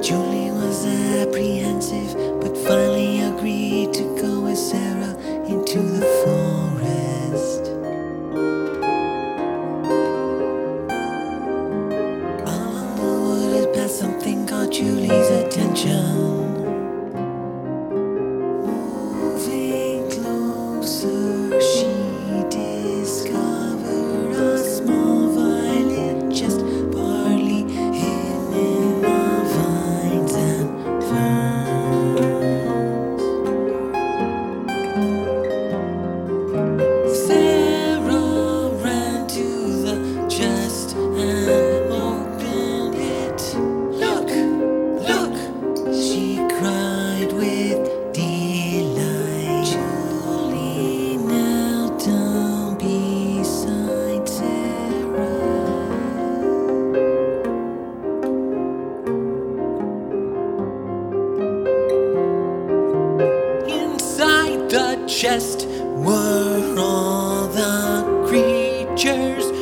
Julie was apprehensive, but finally agreed to go with Sarah into the forest. Along the wooded path, something caught Julie's attention. Moving closer, she discovered a small violet just partly hidden in the vines and ferns. Sarah ran to the chest and opened it. Look, look, she cried with delight. Julie knelt down beside Sarah. Inside the chest were all the creatures